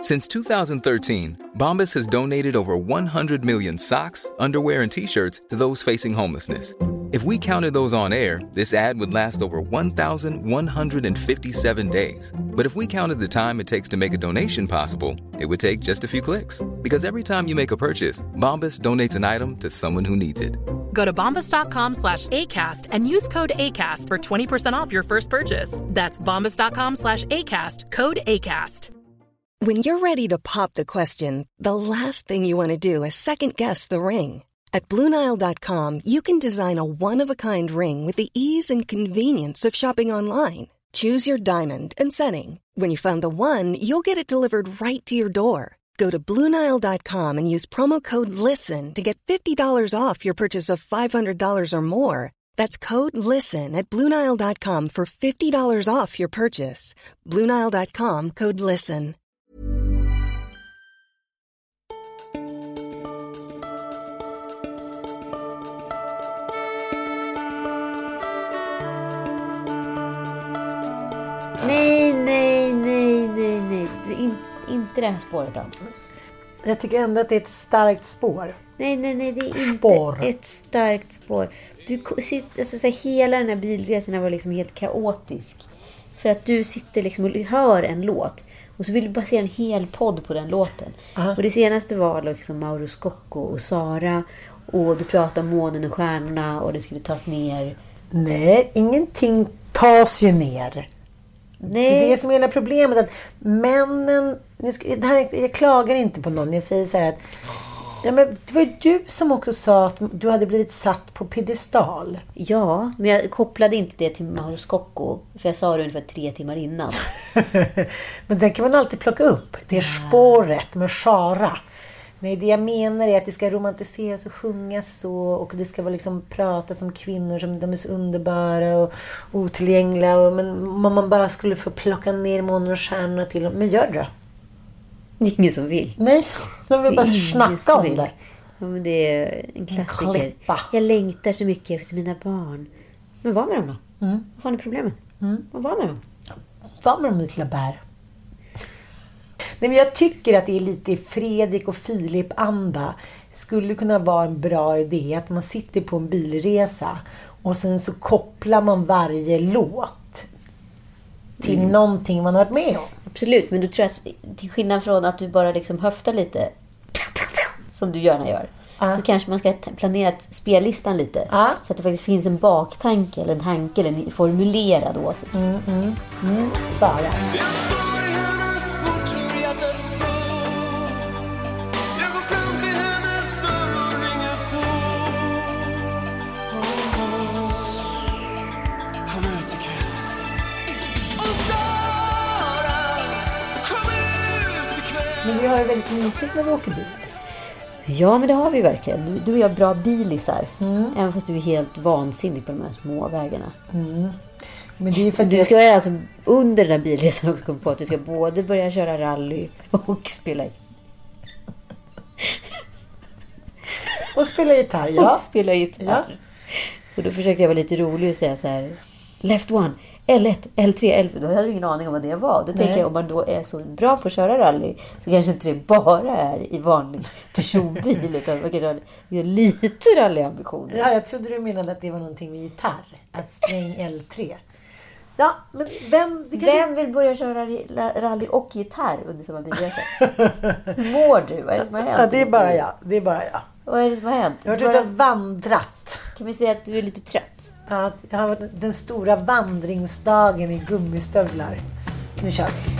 Since 2013, Bombas has donated over 100 million socks, underwear, and T-shirts to those facing homelessness. If we counted those on air, this ad would last over 1,157 days. But if we counted the time it takes to make a donation possible, it would take just a few clicks. Because every time you make a purchase, Bombas donates an item to someone who needs it. Go to bombas.com/ACAST and use code ACAST for 20% off your first purchase. That's bombas.com/ACAST, code ACAST. When you're ready to pop the question, the last thing you want to do is second-guess the ring. At BlueNile.com, you can design a one-of-a-kind ring with the ease and convenience of shopping online. Choose your diamond and setting. When you find the one, you'll get it delivered right to your door. Go to BlueNile.com and use promo code LISTEN to get $50 off your purchase of $500 or more. That's code LISTEN at BlueNile.com for $50 off your purchase. BlueNile.com, code LISTEN. Nej. Inte det här spåret då. Jag tycker ändå att det är ett starkt spår. Nej, det är inte ett starkt spår. Alltså, hela den här bilresan var liksom helt kaotisk. För att du sitter liksom och hör en låt. Och så vill du basera en hel podd på den låten. Och det senaste var liksom Mauro Scocco och Sara. Och du pratar om månen och stjärnorna. Och det skulle tas ner. Nej, ingenting tas ju ner. Nej. Det är det som är hela problemet. Att männen... jag klagar inte på någon. Jag säger så här att... Ja, men det var ju du som också sa att du hade blivit satt på pedestal. Ja, men jag kopplade inte det till Mauro Scocco. För jag sa det ungefär 3 timmar innan. Men den kan man alltid plocka upp. Det är spåret med Sara. Nej, det jag menar är att det ska romantiseras och sjungas så. Och det ska vara liksom prata som kvinnor som de är så underbara och otillgängliga. Men man bara skulle få plocka ner månen och stjärnorna till dem. Men gör det. Det är ingen som vill. Nej, de vill bara snacka om det. Ja, men det är en klassiker. Jag längtar så mycket efter mina barn. Men vad med dem då? Vad fan är problemet? Vad var med dem? Vad med dem, lilla bär? Nej, men jag tycker att det är lite Fredrik och Filip anda. Skulle kunna vara en bra idé att man sitter på en bilresa och sen så kopplar man varje låt till någonting man har varit med om. Absolut, men du tror att till skillnad från att du bara liksom höftar lite som du gärna gör. Så kanske man ska planera spellistan lite. Så att det faktiskt finns en baktanke eller en tanke eller en formulerad åsikt. Sara. Men vi har ju väldigt mysigt när vi åker bil. Ja, men det har vi verkligen. Du och jag har bra bilisar. Även fast du är helt vansinnig på de här små vägarna. Men det är för att du ska alltså under den här bilresan också komma på att du ska både börja köra rally och spela och spela gitarr, ja. Och spela gitarr. Ja. Och då försökte jag vara lite rolig och säga så här: left one, L1, L3, L4. Då hade jag ingen aning om vad det var. Då tänker jag, om man då är så bra på att köra rally så kanske inte det bara är i vanlig personbil utan man kanske har lite rallyambitioner. Ja, jag trodde du menade att det var någonting med gitarr. Att sträng L3. Ja, men vem vill börja köra rally och gitarr under samma bilresa? Hur mår du? Vad är det som har hänt? Ja, det är bara jag. Vad är det som har hänt? Jag har varit ute och vandrat. Kan vi säga att du är lite trött? Ja, jag har varit den stora vandringsdagen i gummistövlar. Nu kör vi.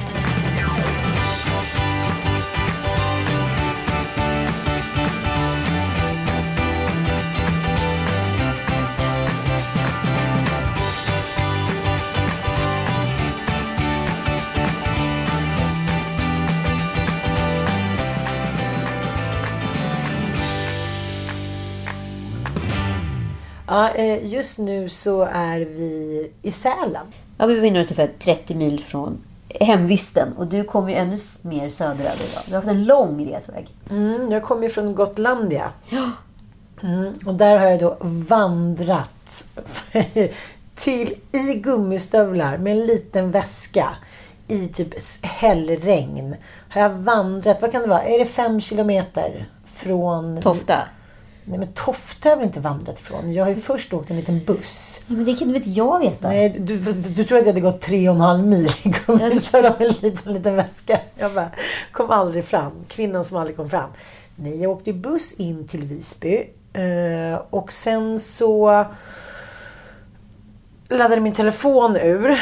Ja, just nu så är vi i Sälen. Ja, vi befinner oss ungefär 30 mil från hemvisten. Och du kommer ju ännu mer söderöver idag. Du har haft en lång resväg. Jag kommer ju från Gotlandia. Ja. Och där har jag då vandrat i gummistövlar med en liten väska i typ hällregn. Har jag vandrat, vad kan det vara? Är det 5 kilometer från... Tofta? Nej, men Tofta har jag inte vandrat ifrån. Jag har ju först åkt en liten buss. Ja, men det kan du inte jag veta. Nej, du tror att jag hade gått 3,5 mil i Gummisar av en liten väska. Jag bara, kom aldrig fram. Kvinnan som aldrig kom fram. Nej, jag åkte buss in till Visby. Och sen så laddade min telefon ur.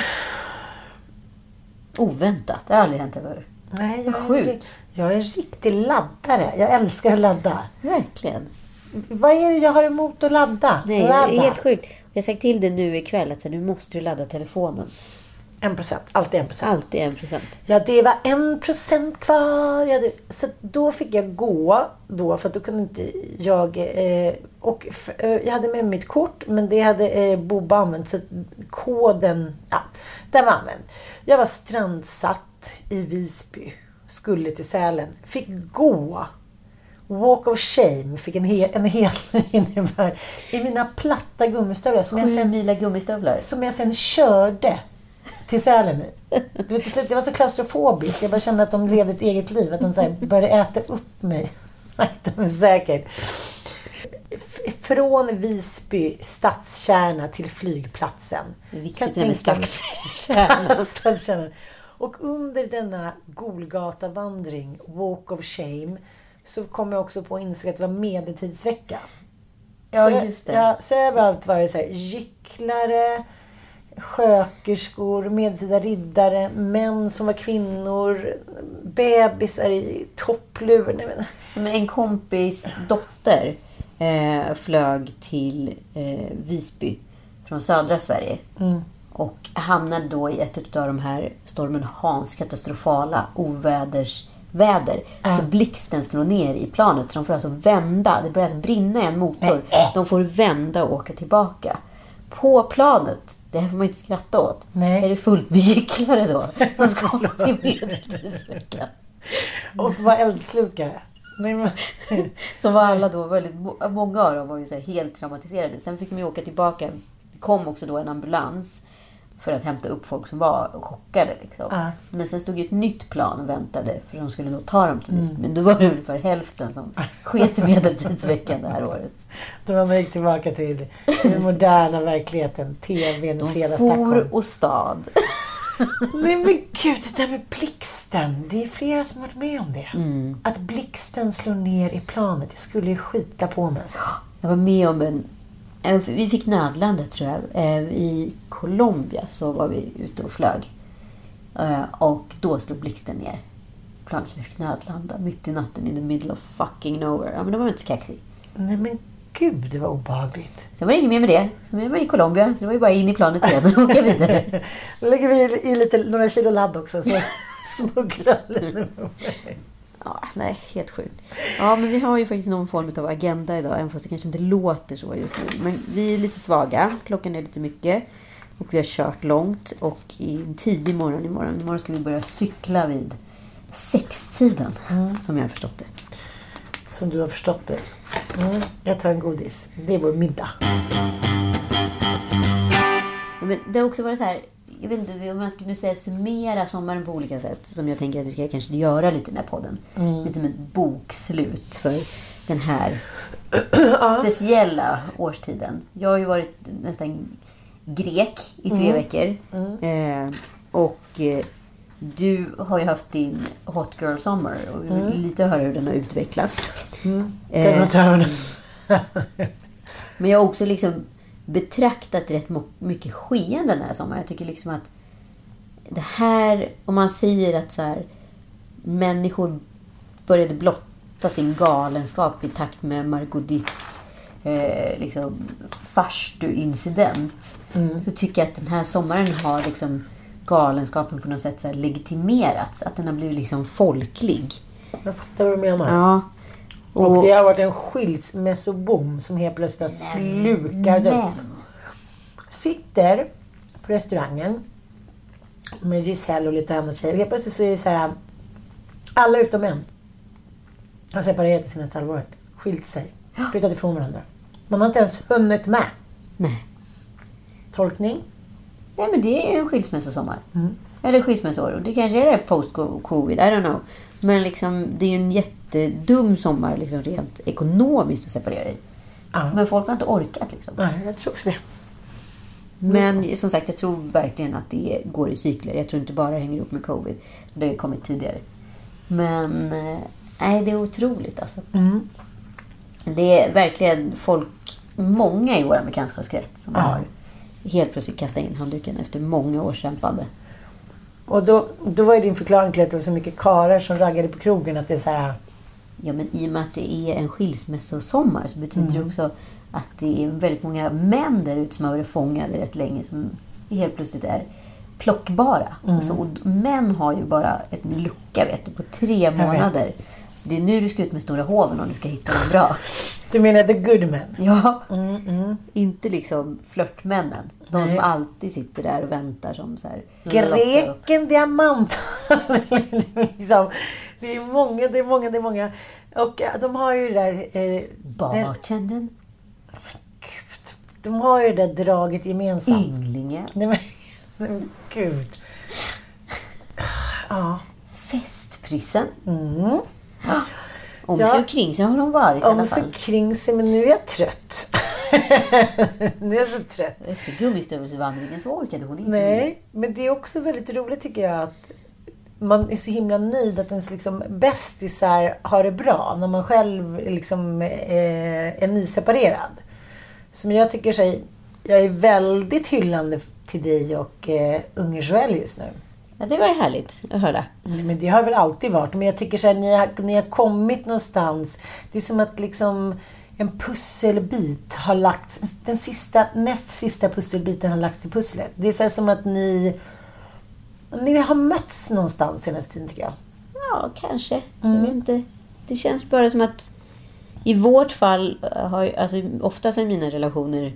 Oväntat, det har aldrig hänt över. Nej, jag är en riktig laddare. Jag älskar att ladda. Verkligen. Vad är det jag har emot att ladda? Nej, det är helt sjukt. Jag har sagt till dig nu ikväll att nu måste du ladda telefonen. 1%, alltid 1%. Alltid 1%. Ja, det var 1% kvar. Så då fick jag gå då, för att då kunde inte jag... jag hade med mitt kort, men det hade Boba använt. Så koden, den var använd. Jag var strandsatt i Visby. Skulle till Sälen. Fick gå. Walk of shame. Fick en hel innebär i mina platta gummistövlar. 7 mila gummistövlar. Som jag sen körde till Sälen i. Det var så klaustrofobiskt. Jag bara kände att de levde ett eget liv. Att de så här började äta upp mig. De är säkert. Från Visby stadskärna till flygplatsen. Det är viktigt med stadskärna. Och under denna Golgata-vandring, Walk of Shame, så kom jag också på att inse att det var medeltidsvecka. Ja, just det. Så överallt var det så här, gycklare, skökerskor, medeltida riddare, män som var kvinnor, bebisar i topplur. Men en kompis dotter flög till Visby från södra Sverige. Och hamnade då i ett av de här stormen Hans katastrofala oväder. Så blixten slår ner i planet. Så de får alltså vända. Det börjar alltså brinna i en motor. De får vända och åka tillbaka. På planet, det här får man inte skratta åt. Nej. Är det fullt med gycklare då? Som ska till medeltidsveckan. Och var eldslukare. Som var alla då, väldigt många av dem var ju så här helt traumatiserade. Sen fick man åka tillbaka. Det kom också då en ambulans för att hämta upp folk som var chockade liksom. Men sen stod ju ett nytt plan och väntade för de skulle nog ta dem till Visby. Men då var det ungefär hälften som sket i medeltidsveckan det här året. Då var man gick tillbaka till den moderna verkligheten, tvn, fredag Stockholm. De for och stad. Nej men gud, det där med blixten. Det är flera som har varit med om det. Att blixten slår ner i planet. Jag skulle ju skita på mig. Jag var med om vi fick nödlandet tror jag. I Colombia så var vi ute och flög. Och då slog blixten ner. Planet som vi fick nödlanda mitt i natten in the middle of fucking nowhere. Ja, men det var inte så kaxig. Nej men gud, det var obehagligt. Sen var det inget mer med det. Sen var vi i Colombia. Så det var ju bara in i planet igen och åka vidare. Då lägger vi i några kilo ladd också. Så smugglar lite. Ja, nej, helt sjukt. Ja, men vi har ju faktiskt någon form av agenda idag. Även fast det kanske inte låter så just nu. Men vi är lite svaga. Klockan är lite mycket. Och vi har kört långt. Och i en tidig morgon imorgon ska vi börja cykla vid 6-tiden. Som jag har förstått det. Som du har förstått det. Jag tar en godis. Det är vår middag. Men det har också varit så här. Jag vet inte om jag skulle säga summera sommaren på olika sätt. Som jag tänker att vi ska kanske göra lite i den här podden. Lite som ett bokslut för den här speciella årstiden. Jag har ju varit nästan grek i 3 veckor. Och du har ju haft din Hot Girl Summer. Och vi vill lite höra hur den har utvecklats. Men jag har också liksom betraktat rätt mycket skeenden den här sommaren. Jag tycker liksom att det här, om man säger att så här, människor började blotta sin galenskap i takt med Margot Ditts liksom farstu-incident, så tycker jag att den här sommaren har liksom galenskapen på något sätt så här legitimerats. Att den har blivit liksom folklig. Jag fattar vad du menar. Ja. Och det har varit en skilsmässobom som helt plötsligt slukar upp. Sitter på restaurangen med Giselle och lite andra tjejer. Helt plötsligt så är det så här, alla utom en har separerat i senaste halvåret. Skilt sig. Flyttat ifrån varandra. Man har inte ens hunnit med. Nej. Tolkning? Nej, men det är ju en skilsmässosommar. Eller skilsmässår. Och det kanske är det post-covid, I don't know. Men liksom, det är ju en jättedum sommar liksom, rent ekonomiskt att separera i. Men folk har inte orkat liksom. Nej, jag tror det. Men som sagt, jag tror verkligen att det går i cykler. Jag tror inte bara det hänger upp med covid. Det har kommit tidigare. Men nej, det är otroligt alltså. Det är verkligen många i vår bekantskapskrets som har helt plötsligt kastat in handduken efter många års kämpande. Och då var ju din förklaring till att det var så mycket karar som raggade på krogen att det är så här... Ja, men i och med att det är en skilsmässosommar så betyder det också att det är väldigt många män där ute som har varit fångade rätt länge som helt plötsligt är plockbara. Alltså, och män har ju bara en lucka på 3 månader. Så det är nu du ska ut med stora hoven om du ska hitta någon bra. Du menar the good men? Ja, inte liksom flörtmännen. De som alltid sitter där och väntar som så här... Greken, diamant. Liksom. Det är många. Och de har ju det där... Bartendern. Gud. De har ju det där draget gemensamt. Ynglingen. Nej men gud. Ja. Festprissen. Om sig och kring sig har de varit i alla fall. Om sig kring sig, men nu är jag trött. Nu är jag så trött. Efter gummistövelsvandringen så orkade hon inte. Nej, men det är också väldigt roligt tycker jag att man är så himla nöjd att ens liksom bästisar har det bra när man själv liksom är nyseparerad. Så jag tycker jag är väldigt hyllande till dig och unge Joel just nu. Ja, det var ju härligt att höra. Men det har väl alltid varit. Men jag tycker så här, ni har kommit någonstans. Det är som att liksom en pusselbit har lagts. Näst sista pusselbiten har lagts till pusslet. Det är så här som att ni har mötts någonstans senaste tiden tycker jag. Ja, kanske. Jag vet inte. Det känns bara som att i vårt fall oftast har mina relationer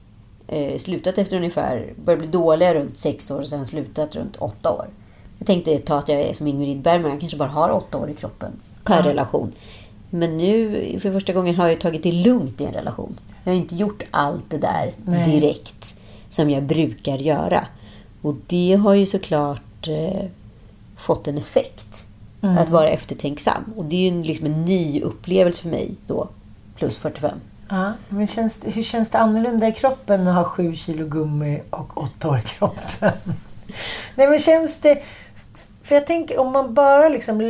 slutat efter ungefär, börjar bli dåliga runt 6 år och sen slutat runt 8 år. Jag tänkte ett tag att jag är som Ingrid Bergman, jag kanske bara har 8 år i kroppen per relation. Men nu för första gången har jag tagit det lugnt i en relation. Jag har inte gjort allt det där direkt som jag brukar göra. Och det har ju såklart fått en effekt att vara eftertänksam. Och det är ju liksom en ny upplevelse för mig då, plus 45. Ja, men hur känns det annorlunda i kroppen att ha 7 kilo gummi och 8 år i kroppen? Nej, men känns det... För jag tänker, om man bara liksom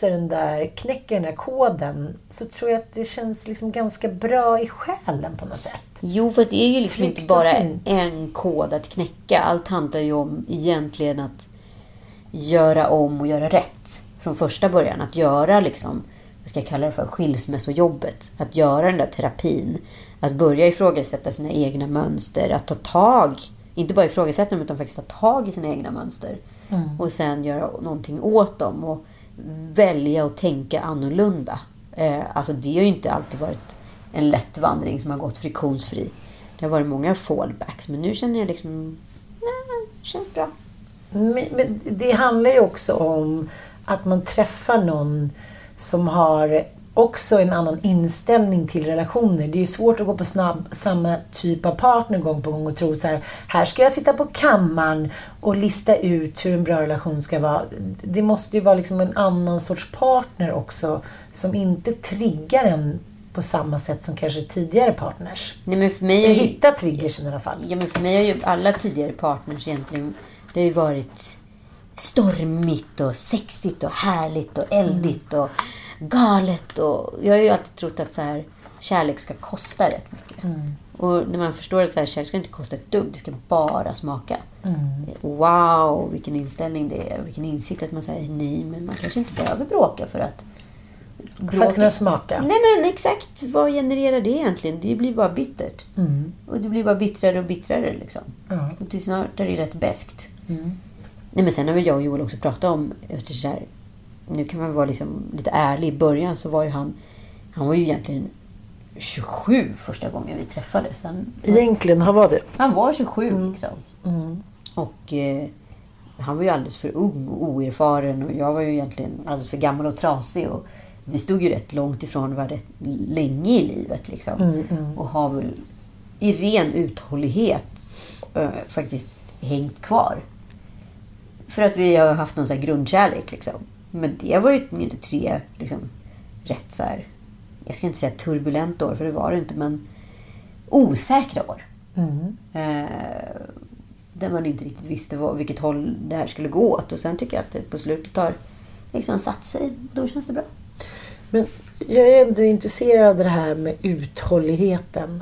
knäcker den där koden så tror jag att det känns liksom ganska bra i själen på något sätt. Jo, fast det är ju liksom inte bara en kod att knäcka. Allt handlar ju om egentligen att göra om och göra rätt från första början. Att göra liksom... Jag ska kalla det för skilsmässojobbet. Att göra den där terapin. Att börja ifrågasätta sina egna mönster. Att ta tag, inte bara ifrågasätta dem utan faktiskt ta tag i sina egna mönster. Och sen göra någonting åt dem. Och välja att tänka annorlunda. Alltså det har ju inte alltid varit en lätt vandring som har gått friktionsfri. Det har varit många fallbacks. Men nu känner jag liksom, det känns bra. Men det handlar ju också om att man träffar någon som har också en annan inställning till relationer. Det är ju svårt att gå på samma typ av partner gång på gång och tro så här ska jag sitta på kammaren och lista ut hur en bra relation ska vara. Det måste ju vara liksom en annan sorts partner också som inte triggar en på samma sätt som kanske tidigare partners. Nej, men för mig hitta triggers i alla fall. Ja, men för mig har ju alla tidigare partners egentligen, det har ju varit stormigt och sexigt och härligt och eldigt och galet. Och jag har ju alltid trott att så här, kärlek ska kosta rätt mycket. Och när man förstår att så här, kärlek ska inte kosta ett dugg, det ska bara smaka. Wow, vilken inställning det är. Vilken insikt att man säger nej, men man kanske inte behöver bråka för att kunna smaka. Nej, men exakt, vad genererar det egentligen? Det blir bara bittert. Och det blir bara bittrare och bittrare liksom. Och till snart är det rätt bäst. Nej, men sen har väl jag och Joel också pratat om efter så här, nu kan man vara liksom lite ärlig. I början så var ju han var ju egentligen 27 första gången vi träffades. Egentligen, han var det. Han var 27 liksom. Och han var ju alldeles för ung och oerfaren och jag var ju egentligen alldeles för gammal och trasig och vi stod ju rätt långt ifrån och var rätt länge i livet liksom. Och har väl i ren uthållighet faktiskt hängt kvar. För att vi har haft någon så här grundkärlek liksom. Men det var ju 3 liksom, rätt så här, jag ska inte säga turbulent år, för det var det inte, men osäkra år. Där man inte riktigt visste vilket håll det här skulle gå åt. Och sen tycker jag att det på slutet har liksom satt sig. Då känns det bra. Men jag är ändå intresserad av det här med uthålligheten.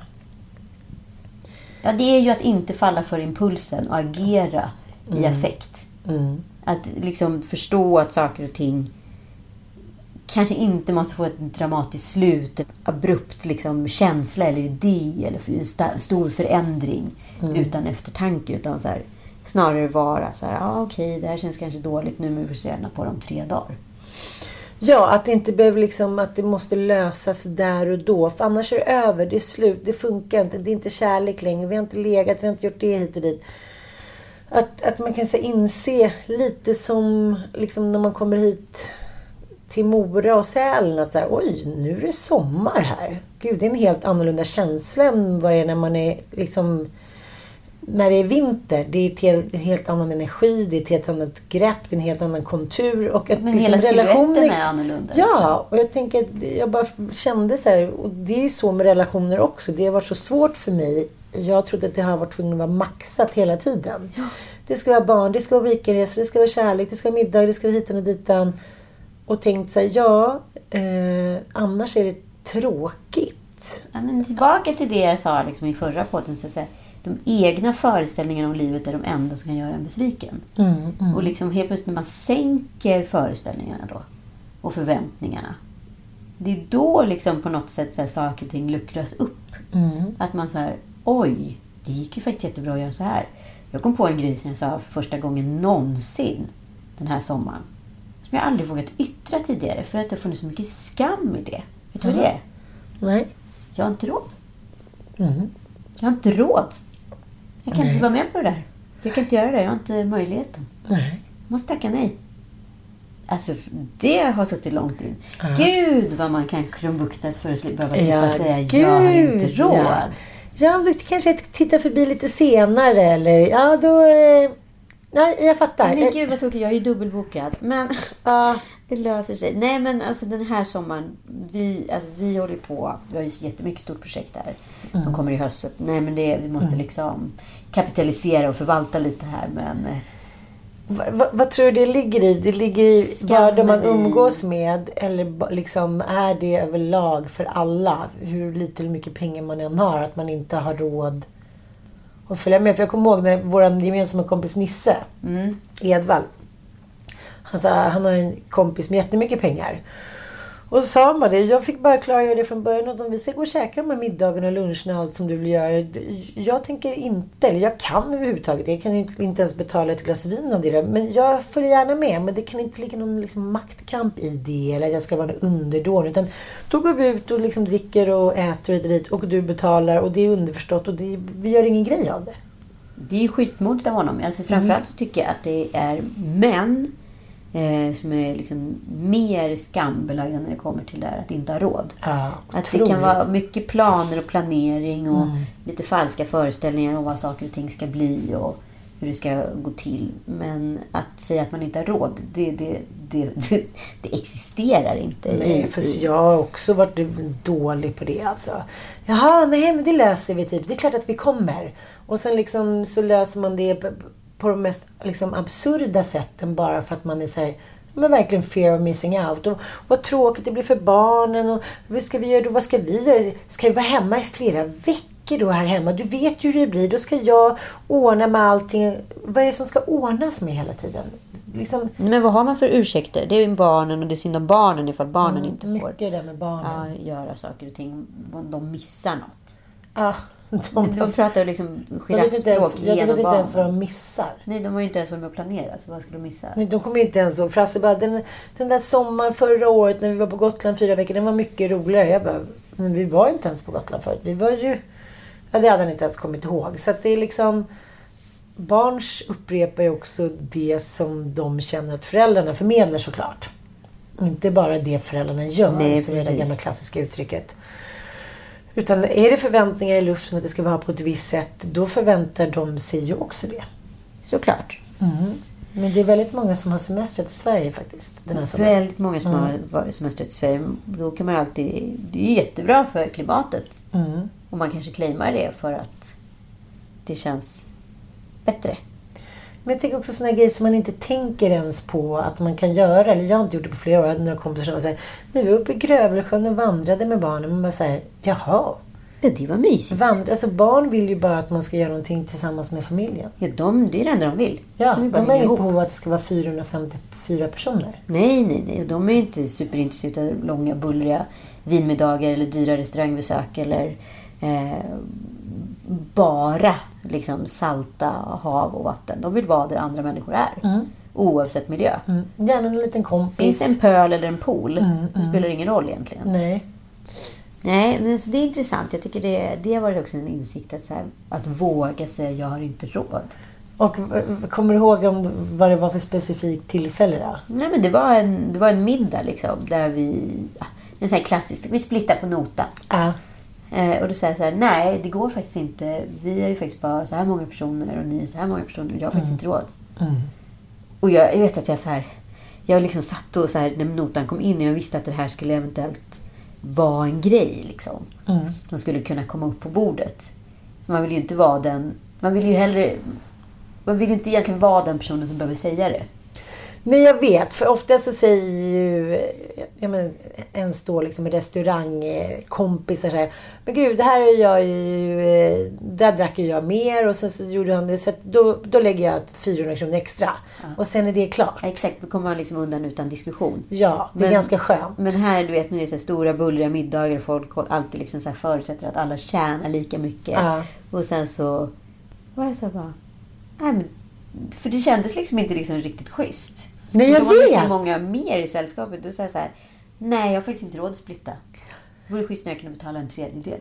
Ja, det är ju att inte falla för impulsen och agera i affekt. Att liksom förstå att saker och ting kanske inte måste få ett dramatiskt slut, ett abrupt liksom känsla eller idé eller en stor förändring utan eftertanke, utan så här, snarare vara så här, okej, det här känns kanske dåligt nu, men vi får träna på dem 3 dagar. Ja, att det inte behöver liksom, att det måste lösas där och då, för annars är det över, det är slut, det funkar inte, det är inte kärlek längre, vi har inte legat, vi har inte gjort det hit och dit. Att man kan så inse lite som liksom när man kommer hit till Mora och Sälen, att så här, oj, nu är det sommar här. Gud, det är en helt annorlunda känsla än vad det är när man är liksom, när det är vinter. Det är en helt annan energi, det är ett helt annat grepp, det är en helt annan kontur. Och att, men liksom, hela siluetten är annorlunda. Ja, liksom. och jag tänker att jag bara kände så här, och det är ju så med relationer också. Det har varit så svårt för mig. Jag trodde att det har varit tvungen att vara maxat hela tiden. Ja. Det ska vara barn, det ska vara weekendresor, det ska vara kärlek, det ska vara middag, det ska vara hitan och ditan. Och tänkt så här, annars är det tråkigt. Ja, men tillbaka till det jag sa liksom i förra podden, så att säga, de egna föreställningarna om livet är de enda som kan göra en besviken. Och liksom helt plötsligt när man sänker föreställningarna då och förväntningarna, det är då liksom på något sätt så här, saker och ting luckras upp. Att man så här, oj, det gick ju faktiskt jättebra att göra så här. Jag kom på en grej som jag sa för första gången någonsin den här sommaren, som jag aldrig vågat yttra tidigare, för att det har funnits så mycket skam i det. Vet du vad det är? Nej. Jag har inte råd. Jag har inte råd. Jag kan inte vara med på det där. Jag kan inte göra det. Jag har inte möjligheten. Nej. Jag måste tacka nej. Alltså, det har suttit långt in. Gud, vad man kan krumbuktas för att slippa säga jag har inte råd. Ja, du kanske tittar förbi lite senare. Eller, ja, då... Nej, jag fattar. Men gud vad tokigt, jag är ju dubbelbokad. Men det löser sig. Nej, men alltså den här sommaren, vi håller på, vi har ju så jättemycket stort projekt här som kommer i höst. Nej, men vi måste liksom kapitalisera och förvalta lite här, men... Vad tror du det ligger i? Det ligger i bara de man umgås med, eller liksom är det överlag för alla, hur lite eller mycket pengar man än har, att man inte har råd och följa med. För jag kommer ihåg när vår gemensamma kompis Nisse Edvall, han har en kompis med jättemycket pengar. Och så sa man det, jag fick bara klargöra det från början, att om vi ska gå och käka de här middagarna och luncherna och allt som du vill göra, jag tänker inte, eller jag kan överhuvudtaget, jag kan inte ens betala ett glas vin av det, men jag följer gärna med, men det kan inte ligga någon liksom maktkamp i det, eller att jag ska vara en underdån, utan då går vi ut och liksom dricker och äter och dit, och du betalar, och det är underförstått, och vi gör ingen grej av det. Det är ju skitmodigt av honom. Alltså framförallt så tycker jag att det är män som är liksom mer skambelagda när det kommer till det här att inte ha råd. Att det kan vara mycket planer och planering och lite falska föreställningar om vad saker och ting ska bli och hur det ska gå till. Men att säga att man inte har råd, det existerar inte. Nej, för jag har också varit dålig på det alltså. Jaha, nej, men det löser vi typ. Det är klart att vi kommer. Och sen liksom så löser man det på de mest liksom absurda sätten, bara för att man är så här, men verkligen fear of missing out. Och vad tråkigt det blir för barnen, och vad ska vi göra då? Vad ska vi göra? Ska vi vara hemma i flera veckor då här hemma? Du vet ju hur det blir. Då ska jag ordna med allting. Vad är det som ska ordnas med hela tiden? Liksom... Men vad har man för ursäkter? Det är ju barnen, och det är synd om barnen ifall barnen inte får mycket där med barnen. Göra saker och ting. De missar något. Ja. De pratar liksom giraffspråk genom Jag vet inte ens vad de missar. Nej, de har ju inte ens varit med att planera. Så vad ska de missa? Nej, de kommer inte ens så. Frasse bara, den där sommaren förra året när vi var på Gotland 4 veckor, den var mycket roligare. Jag bara, men vi var inte ens på Gotland förut. Vi var ju... Ja, det hade han inte ens kommit ihåg. Så att det är liksom... Barns upprepar ju också det som de känner att föräldrarna förmedlar, såklart. Inte bara det föräldrarna gör. Nej, som är det gamla klassiska uttrycket. Utan är det förväntningar i luften att det ska vara på ett visst sätt, då förväntar de sig ju också det. Såklart. Men det är väldigt många som har semestrat i Sverige faktiskt. Den här väldigt många som har varit semestrat i Sverige. Då kan man alltid... Det är jättebra för klimatet. Och man kanske claimar det för att det känns bättre. Men jag tänker också såna grejer som man inte tänker ens på att man kan göra. Eller jag har inte gjort det på flera år. Jag hade några kompisar som säger, när vi var uppe i Grövelsjön och vandrade med barnen. Man bara säger, jaha. Ja, det var mysigt. Alltså barn vill ju bara att man ska göra någonting tillsammans med familjen. Ja, det är det enda de vill. Ja, de är ihop på att det ska vara 454 personer. Nej. De är ju inte superintresserade av långa, bullriga vinmiddagar eller dyra restaurangbesök eller bara liksom salta hav och vatten. De vill vara där andra människor är. Oavsett miljö. Gärna en liten kompis. Finns det en pöl eller en pool? Det spelar ingen roll egentligen. Nej, men så det är intressant. Jag tycker det har varit också en insikt att våga säga jag har inte råd. Och kommer du ihåg vad det var för specifikt tillfälle då? Nej, men det var en middag liksom, där en sån här klassisk, vi splittar på notan. Och då säger jag så här, nej det går faktiskt inte. Vi är ju faktiskt bara så här många personer och ni är så här många personer och jag har faktiskt inte råd. Och jag vet att jag liksom satt och så här, när notan kom in och jag visste att det här skulle eventuellt vara en grej liksom. De skulle kunna komma upp på bordet. För man vill ju inte vara den, man vill ju inte egentligen vara den personen som behöver säga det. Nej, jag vet. För ofta så säger ju en står liksom i restaurangkompisar så här, men gud, det här är jag ju, där drack jag mer och sen så gjorde han det så att då lägger jag 400 kronor extra. Och sen är det klart. Ja, exakt, då kommer man liksom undan utan diskussion. Ja, det är ganska skönt. Men här, du vet, när det är så stora bullriga middagar och folk alltid liksom så här förutsätter att alla tjänar lika mycket. Och sen så var jag så bara, nej men, för det kändes liksom inte liksom riktigt schysst. Nej, jag vet. Det var många mer i sällskapet. Då säger så här, nej, jag har faktiskt inte råd att splitta. Det vore schysst när jag kunde betala en tredjedel.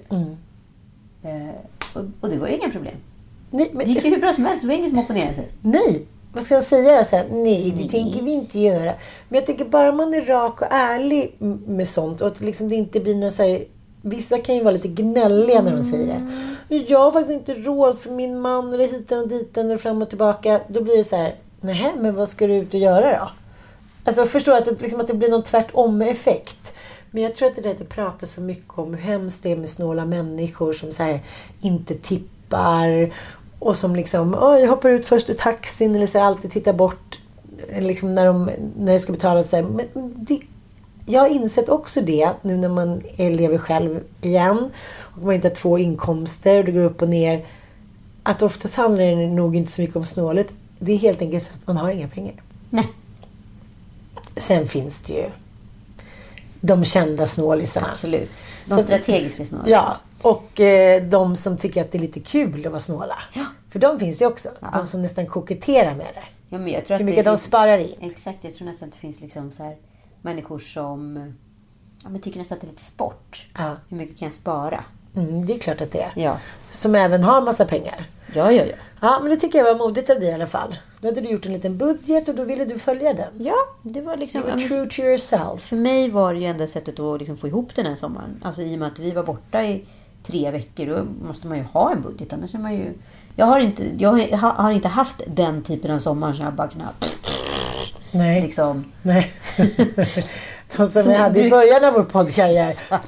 Och det var ju inga problem. Nej, men det gick ju hur bra som helst. Det var ingen som opponerade sig. Nej, vad ska jag säga? Så här, nej, det tänker vi inte göra. Men jag tycker bara man är rak och ärlig med sånt. Och att liksom det inte blir något så här... Vissa kan ju vara lite gnälliga när de säger det. Jag har faktiskt inte råd för min man eller hiten och diten och fram och tillbaka. Då blir det så här, nej, men vad ska du ut och göra då? Alltså jag förstår att det blir någon tvärtom-effekt. Men jag tror att det pratar så mycket om hur hemskt det är med snåla människor som så här, inte tippar och som liksom, jag hoppar ut först i taxin eller så här, alltid tittar bort liksom när det ska betalas. Så här. Men jag har insett också det nu när man lever själv igen och man inte har 2 inkomster och det går upp och ner, att oftast handlar det nog inte så mycket om snålet. Det är helt enkelt så att man har inga pengar. Nej. Sen finns det ju de kända snålisarna. Absolut. De strategiska snålisarna. Ja, och de som tycker att det är lite kul att vara snåla. Ja. För de finns ju också. Ja. De som nästan koketterar med det. Ja, men jag tror hur mycket de sparar in. Exakt, jag tror nästan att det finns liksom så här människor som men tycker nästan att det är lite sport. Ja. Hur mycket kan jag spara? Det är klart att det är. Ja. Som även har massa pengar. Ja. Ja, men det tycker jag var modigt av dig i alla fall. Då hade du gjort en liten budget och då ville du följa den. Ja, det var liksom... You were true to yourself. För mig var det ju enda sättet att liksom få ihop den här sommaren. Alltså i och med att vi var borta i 3 veckor, då måste man ju ha en budget. Annars är man ju... Jag har inte haft den typen av sommar som jag bara kunnat... Nej. Liksom... Nej. som vi hade i början av vår poddkarriär.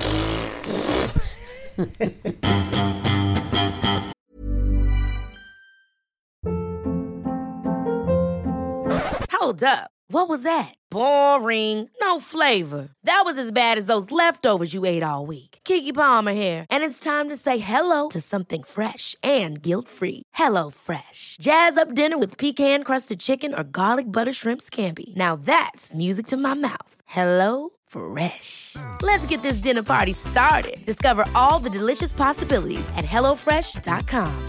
Hold up. What was that? Boring. No flavor. That was as bad as those leftovers you ate all week. Keke Palmer here, and it's time to say hello to something fresh and guilt-free. Hello Fresh. Jazz up dinner with pecan-crusted chicken or garlic butter shrimp scampi. Now that's music to my mouth. Hello Fresh. Let's get this dinner party started. Discover all the delicious possibilities at hellofresh.com.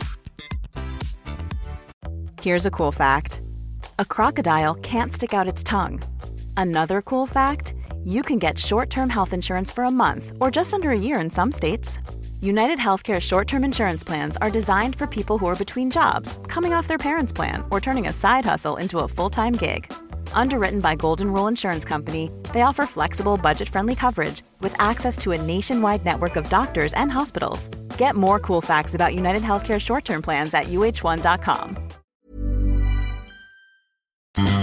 Here's a cool fact. A crocodile can't stick out its tongue. Another cool fact, you can get short-term health insurance for a month or just under a year in some states. United Healthcare short-term insurance plans are designed for people who are between jobs, coming off their parents' plan, or turning a side hustle into a full-time gig. Underwritten by Golden Rule Insurance Company, they offer flexible, budget-friendly coverage with access to a nationwide network of doctors and hospitals. Get more cool facts about United Healthcare short-term plans at uh1.com.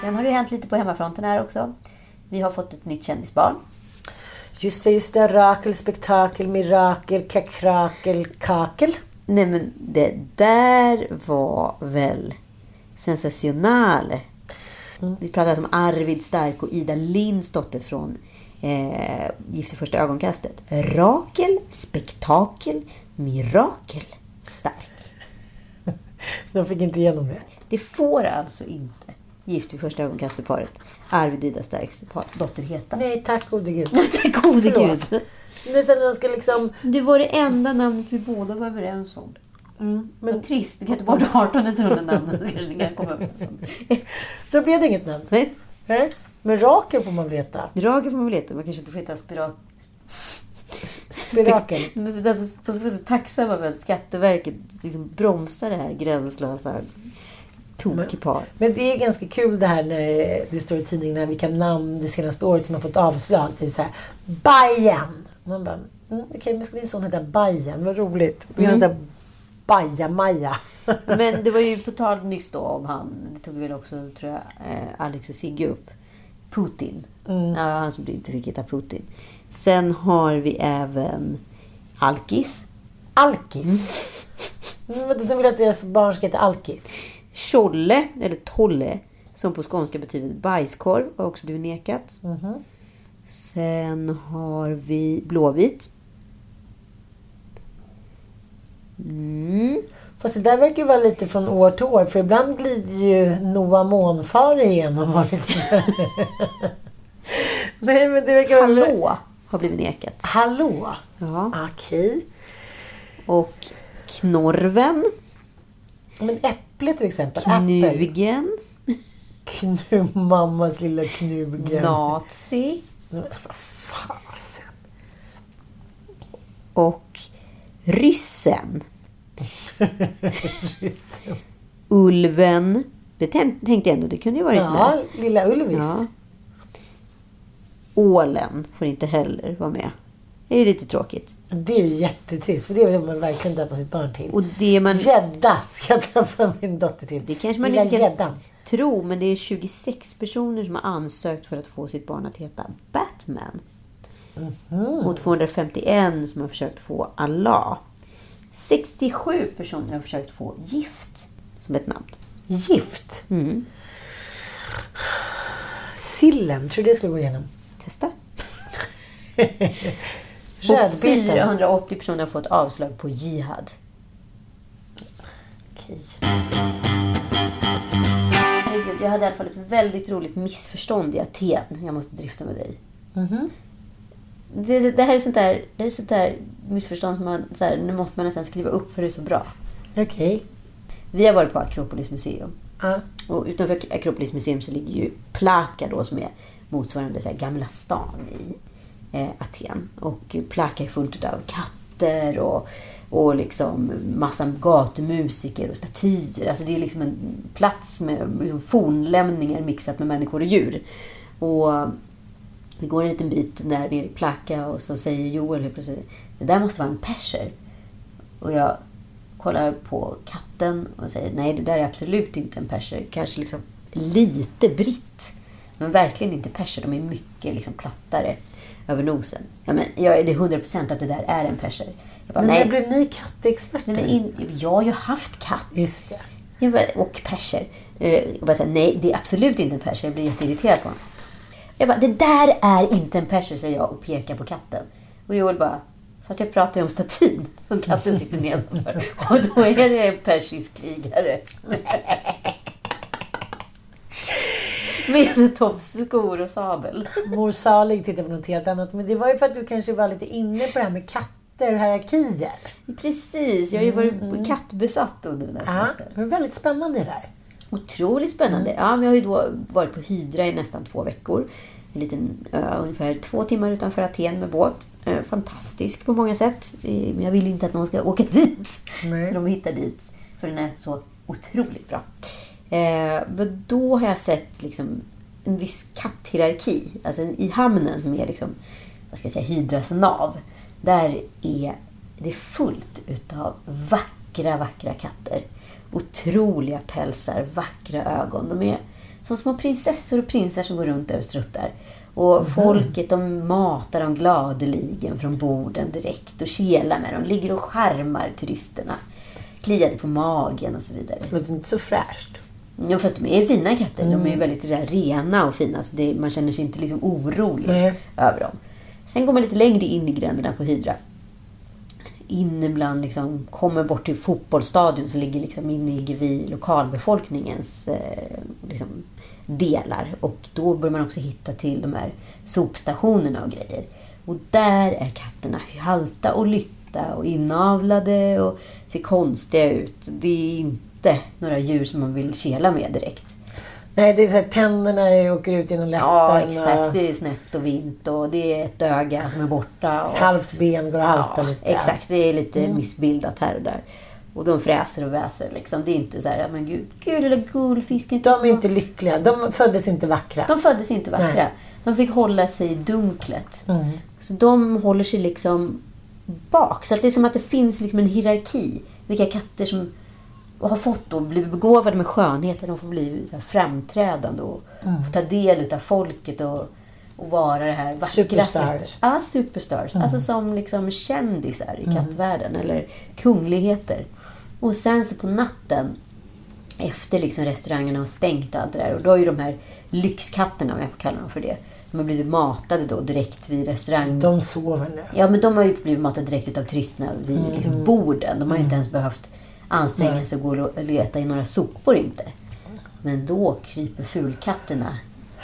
Sen har det hänt lite på hemmafronten här också. Vi har fått ett nytt kändisbarn. Just det. Rakel, spektakel, mirakel, kakrakel, kakel. Nej, men det där var väl sensationellt. Vi pratade om Arvid Stark och Ida Linds dotter från Gift i första ögonkastet. Rakel, spektakel, mirakel, Stark. De fick inte igenom det. Det får alltså inte Gift i första ögonkastet-paret Arvid Ida Starks dotter heta. Nej, tack gode gud. Tack gode gud. Det är sen de ska liksom... Det var det enda namnet vi båda var överens om. Men trist, det kan inte vara det 18 namnet. Det kanske kan komma upp som Då blev det inget namn. Nej. Men Rakel får man veta. Rakel får man veta. Man kanske inte får heta Spirakel. De ska vara så tacksamma för att Skatteverket liksom bromsar det här gränslösa tokipar. Men det är ganska kul det här när det står i tidningen vilka namn det senaste året som har fått avslag. Typ så här, Bajan. Man bara, okej, men ska din son heta Bajan? Vad roligt. Vi heter Baja-Maja. Men det var ju på tal nyss då om han, det tog väl också, tror jag, Alex och Sigge upp, Putin. Ja, han som inte fick heta Putin. Sen har vi även Alkis. Alkis? De vill att deras barn ska heta Alkis. Tjolle, eller Tolle, som på skånska betyder bajskorv, har också blivit nekat. Sen har vi Blåvit. Fast det där verkar vara lite från år till år. För ibland glider ju Noah Månfar igenom. Nej, men det verkar Hallå har blivit nekat. Hallå? Ja. Okej. Och Knorven. Men äpple till exempel. Knugen. Mammas lilla knugen. Nazi. Vad fasen. Och Ryssen. Ulven. Det tänkte jag ändå, det kunde ju varit med. Ja, lilla Ulvis. Ja. Ålen får inte heller vara med. Det är lite tråkigt. Det är ju jättetrist, för det vill man verkligen döpa sitt barn till. Och det man... Gädda ska jag döpa min dotter till. Det kanske man lilla inte gäddan. Tro, men det är 26 personer som har ansökt för att få sitt barn att heta Batman. Och 251 som har försökt få Allah. 67 personer har försökt få Gift som ett namn. Gift? Sillen, tror du det skulle gå igenom? Testa. Och 480 personer har fått avslag på Jihad. Okej. Herregud, jag hade i alla fall ett väldigt roligt missförstånd i Aten. Jag måste drifta med dig. Det här är sånt där missförstånd som man, så här, nu måste man nästan skriva upp för det är så bra. Okej. Vi har varit på Akropolis museum. Och utanför Akropolis museum så ligger ju Plaka då, som är motsvarande så här, Gamla stan i Aten. Och Plaka är fullt av katter och liksom massa gatumusiker och statyer. Alltså det är liksom en plats med liksom fornlämningar mixat med människor och djur. Och vi går en liten bit där nere i Plaka och så säger Joel helt plötsligt, det där måste vara en perser. Och jag kollar på katten och säger, nej, det där är absolut inte en perser. Kanske liksom lite britt, men verkligen inte perser. De är mycket liksom plattare över nosen. Ja, men det är 100% att det där är en perser. Jag bara, men nej. när blev ni kattexperter? Nej, men jag har ju haft katt. Just det. Jag bara, och perser. Jag bara säger, nej, det är absolut inte en perser. Jag blir jätteirriterad på honom. Jag bara, det där är inte en perser, säger jag och pekar på katten. Och Joel bara, fast jag pratar ju om statyn som katten sitter nedanför. Och då är det en persisk krigare. Med toppskor och sabel. Mor Salig tittar på något helt annat. Men det var ju för att du kanske var lite inne på det här med katter och hierarkier. Precis, jag har ju varit kattbesatt under den här semestern. Det var väldigt spännande det där. Otroligt spännande. Ja, men jag har ju då varit på Hydra i nästan 2 veckor. En liten ungefär 2 timmar utanför Aten med båt. Fantastisk på många sätt. Men jag vill inte att någon ska åka dit. Nej. Så de hittar dit. För den är så otroligt bra. Men då har jag sett liksom en viss katthierarki. Alltså i hamnen som är liksom, vad ska jag säga, Hydras nav. Där är det fullt utav vackra katter. Otroliga pälsar, vackra ögon. som små prinsessor och prinsar som går runt över struttar. Och folket, de matar dem gladeligen från borden direkt och kelar med dem. Ligger och charmar turisterna. Kliade på magen och så vidare. Det låter inte så fräscht. Ja, fast de är fina katter. De är väldigt rena och fina. Så man känner sig inte liksom orolig över dem. Sen går man lite längre in i gränderna på Hydra. Inne bland liksom, kommer bort till fotbollsstadion som ligger liksom inne vid lokalbefolkningens liksom, delar. Och då börjar man också hitta till de här sopstationerna och grejer. Och där är katterna halta och lytta och inavlade och ser konstiga ut. Det är inte några djur som man vill kela med direkt. Nej, det är så här, tänderna åker ut genom läppen. Ja, exakt. Det är snett och vint och det är ett öga som är borta. Och... ett halvt ben går och halta lite. Exakt, det är lite missbildat här och där. Och de fräser och väser liksom. Det är inte så här, men gud lilla gullfisken. De är inte lyckliga. De föddes inte vackra. Nej. De fick hålla sig i dunklet. Så de håller sig liksom bak. Så att det är som att det finns liksom en hierarki. Vilka katter som har fått då blivit begåvade med skönheten, de får bli så här framträdande och få ta del av folket och vara det här vackra superstars. Ja, superstars. Alltså som liksom kändisar i kattvärlden eller kungligheter. Och sen så på natten efter liksom restaurangerna har stängt och allt det där, och då är ju de här lyxkatterna, om jag får kalla dem för det, de har blivit matade då direkt vid restaurang. De sover nu. Ja, men de har ju blivit matade direkt utav turisterna vid liksom borden. De har ju inte ens behövt anstränga sig och gå och leta i några sopor inte. Men då kryper fulkatterna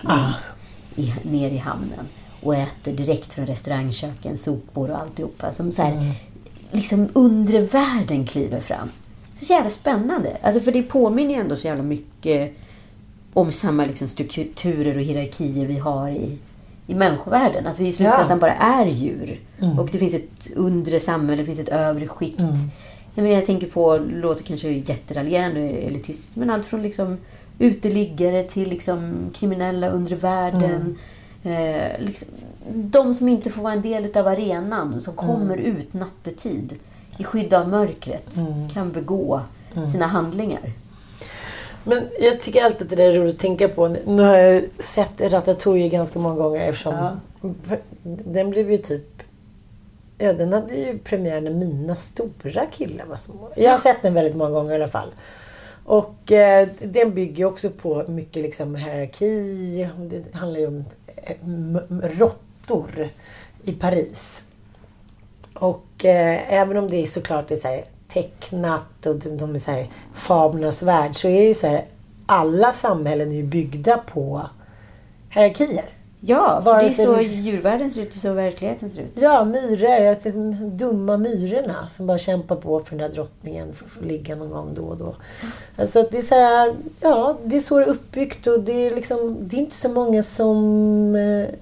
ner i hamnen och äter direkt från restaurangköken, sopor och alltihopa. Som så här, liksom undre världen kliver fram. Så jävla spännande. Alltså för det påminner ju ändå så jävla mycket om samma liksom strukturer och hierarkier vi har i människovärlden. Att vi i slutändan bara är djur. Och det finns ett undre samhälle, det finns ett övre skikt. Jag tänker på, låter kanske jätteraljerande och elitistiskt, men allt från liksom uteliggare till liksom kriminella undre världen. Liksom, de som inte får vara en del av arenan, som kommer ut nattetid i skydd av mörkret, kan begå sina handlingar. Men jag tycker alltid att det är roligt att tänka på. Nu har jag sett Ratatouille ganska många gånger eftersom den blev ju typ... Ja, den hade ju premiär när mina stora killar var små. Jag har sett den väldigt många gånger i alla fall. Och den bygger också på mycket liksom hierarki. Det handlar ju om råttor i Paris. Och även om det är såklart det är så här tecknat och de är så här fablernas värld, så är det ju så här, alla samhällen är ju byggda på hierarkier. Ja, för det är så djurvärlden ser ut och så verkligheten ser ut. Ja, myror, de dumma myrorna som bara kämpar på för den där drottningen för att få ligga någon gång då och då. Alltså det är så här, ja, det är så det är uppbyggt, och det är liksom, det är inte så många som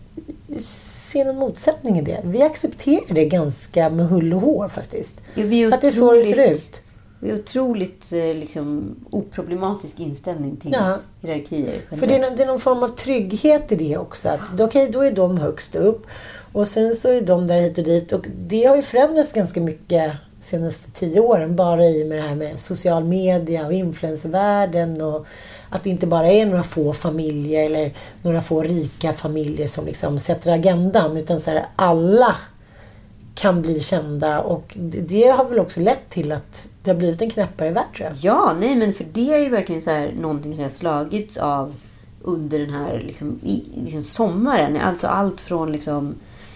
ser någon motsättning i det. Vi accepterar det ganska med hull och hår faktiskt. Ja, att det är så det ser ut. Det är otroligt liksom, oproblematisk inställning till hierarkier. För det är någon form av trygghet i det också. Att, då är de högst upp. Och sen så är de där hit och dit. Och det har ju förändrats ganska mycket de senaste 10 åren. Bara i med det här med social media och influencervärlden. Och att det inte bara är några få familjer eller några få rika familjer som liksom sätter agendan. Utan så här, alla kan bli kända, och det har väl också lett till att det har blivit en knäppare värld, tror jag. Ja, nej, men för det är ju verkligen så här någonting som har slagits av under den här liksom sommaren. Alltså allt från liksom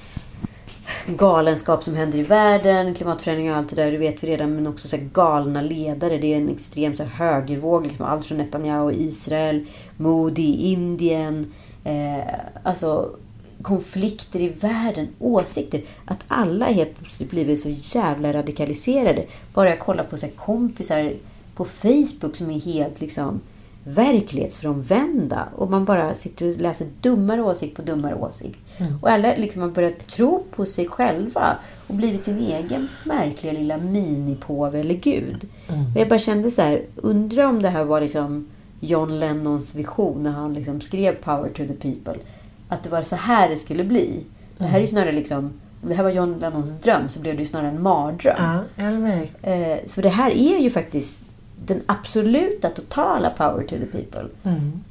galenskap som händer i världen, klimatförändringar och allt det där, det vet vi redan, men också så här galna ledare. Det är en extremt så här högervåg, liksom allt från Netanyahu i Israel, Modi i Indien, alltså konflikter i världen, åsikter, att alla helt plötsligt blivit så jävla radikaliserade. Bara jag kollar på så här kompisar på Facebook som är helt liksom verklighetsfrånvända, och man bara sitter och läser dummare åsikt på dummare åsikt. Och alla liksom har börjat tro på sig själva och blivit sin egen märkliga lilla minipåve eller gud. Och jag bara kände så här, undrar om det här var liksom John Lennons vision när han liksom skrev Power to the People. Att det var så här det skulle bli. Det här är ju snarare liksom, om det här var John Lennons dröm så blev det ju snarare en mardröm. Ja, jag med. För det här är ju faktiskt den absoluta totala power to the people.